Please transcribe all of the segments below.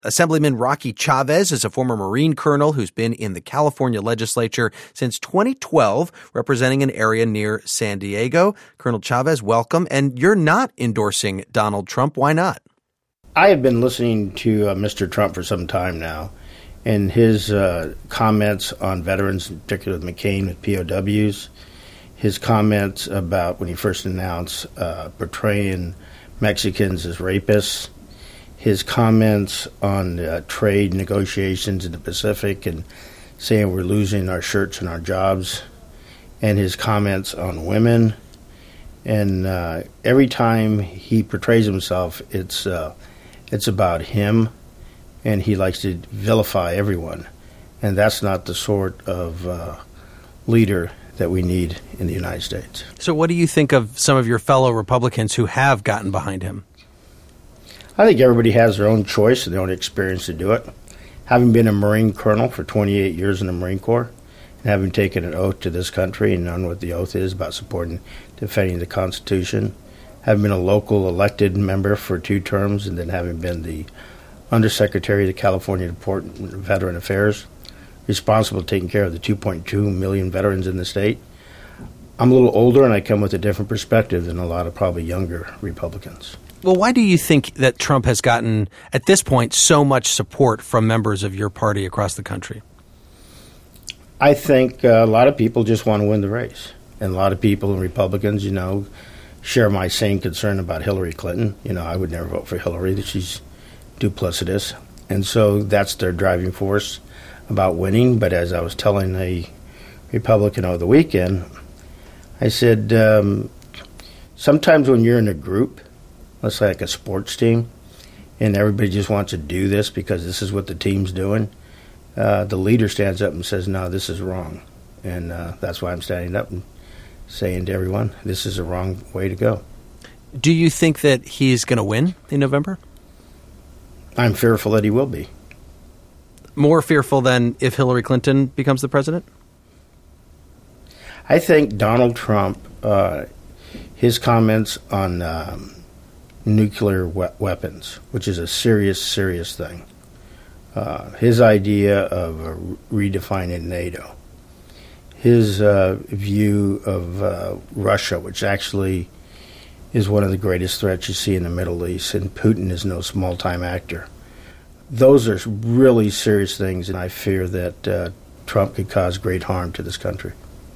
Assemblyman Rocky Chavez is a former Marine colonel who's been in the California legislature since 2012, representing an area near San Diego. Colonel Chavez, welcome. And you're not endorsing Donald Trump. Why not? I have been listening to Mr. Trump for some time now, and his comments on veterans, in particular with McCain, with POWs, his comments about when he first announced portraying Mexicans as rapists, his comments on trade negotiations in the Pacific and saying we're losing our shirts and our jobs, and his comments on women. And every time he portrays himself, it's about him, and he likes to vilify everyone. And that's not the sort of leader that we need in the United States. So what do you think of some of your fellow Republicans who have gotten behind him? I think everybody has their own choice and their own experience to do it. Having been a Marine colonel for 28 years in the Marine Corps, and having taken an oath to this country and known what the oath is about supporting, defending the Constitution, having been a local elected member for 2 terms, and then having been the Undersecretary of the California Department of Veteran Affairs, responsible for taking care of the 2.2 million veterans in the state. I'm a little older, and I come with a different perspective than a lot of probably younger Republicans. Well, why do you think that Trump has gotten, at this point, so much support from members of your party across the country? I think a lot of people just want to win the race. And a lot of people, Republicans, share my same concern about Hillary Clinton. I would never vote for Hillary, that she's duplicitous. And so that's their driving force about winning. But as I was telling a Republican over the weekend, I said, sometimes when you're in a group, let's say like a sports team, and everybody just wants to do this because this is what the team's doing, the leader stands up and says, no, this is wrong. And that's why I'm standing up and saying to everyone, this is the wrong way to go. Do you think that he's going to win in November? I'm fearful that he will be. More fearful than if Hillary Clinton becomes the president? I think Donald Trump, his comments on nuclear weapons, which is a serious, serious thing. His idea of redefining NATO. His view of Russia, which actually is one of the greatest threats you see in the Middle East, and Putin is no small-time actor. Those are really serious things, and I fear that Trump could cause great harm to this country.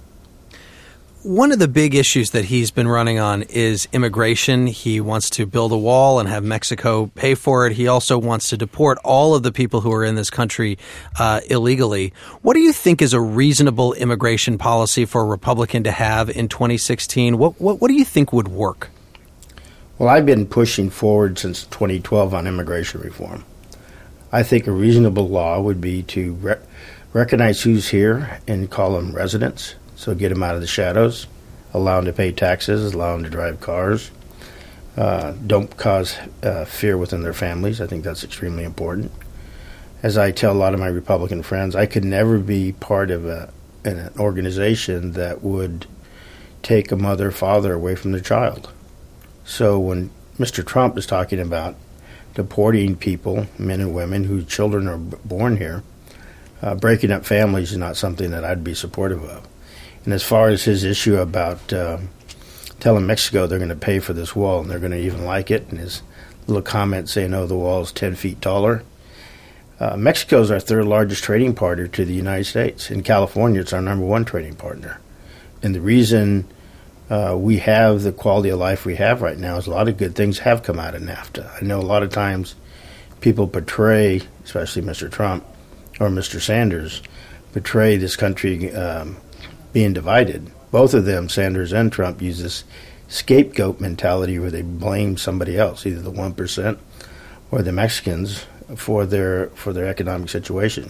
One of the big issues that he's been running on is immigration. He wants to build a wall and have Mexico pay for it. He also wants to deport all of the people who are in this country illegally. What do you think is a reasonable immigration policy for a Republican to have in 2016? What do you think would work? Well, I've been pushing forward since 2012 on immigration reform. I think a reasonable law would be to recognize who's here and call them residents. So get them out of the shadows, allow them to pay taxes, allow them to drive cars. Don't cause fear within their families. I think that's extremely important. As I tell a lot of my Republican friends, I could never be part of an organization that would take a mother or father away from their child. So when Mr. Trump is talking about deporting people, men and women whose children are born here, breaking up families is not something that I'd be supportive of. And as far as his issue about telling Mexico they're going to pay for this wall and they're going to even like it, and his little comment saying, oh, the wall is 10 feet taller. Mexico is our 3rd largest trading partner to the United States. In California, it's our number 1 trading partner. And the reason we have the quality of life we have right now is a lot of good things have come out of NAFTA. I know a lot of times people portray, especially Mr. Trump or Mr. Sanders, portray this country being divided. Both of them, Sanders and Trump, use this scapegoat mentality where they blame somebody else, either the 1% or the Mexicans, for their economic situation.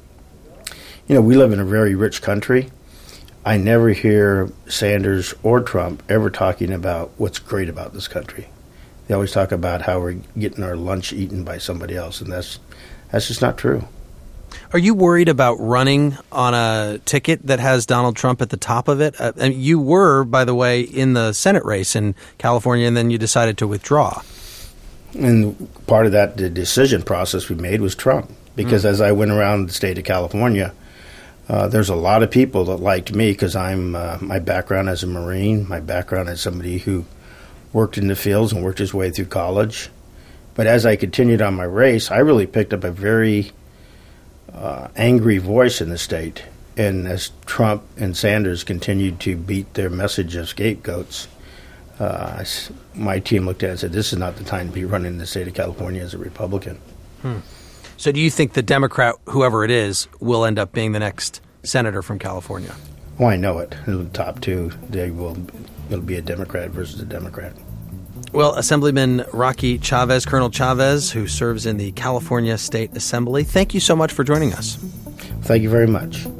We live in a very rich country. I never hear Sanders or Trump ever talking about what's great about this country. They always talk about how we're getting our lunch eaten by somebody else, and that's just not true. Are you worried about running on a ticket that has Donald Trump at the top of it? You were, by the way, in the Senate race in California, and then you decided to withdraw. And part of that, the decision process we made was Trump. Because as I went around the state of California, there's a lot of people that liked me because I'm my background as a Marine, my background as somebody who worked in the fields and worked his way through college. But as I continued on my race, I really picked up a very angry voice in the state. And as Trump and Sanders continued to beat their message of scapegoats, my team looked at it and said, this is not the time to be running the state of California as a Republican. So do you think the Democrat, whoever it is, will end up being the next senator from California? Oh, I know it. The top two, it'll be a Democrat versus a Democrat. Well, Assemblyman Rocky Chavez, Colonel Chavez, who serves in the California State Assembly, thank you so much for joining us. Thank you very much.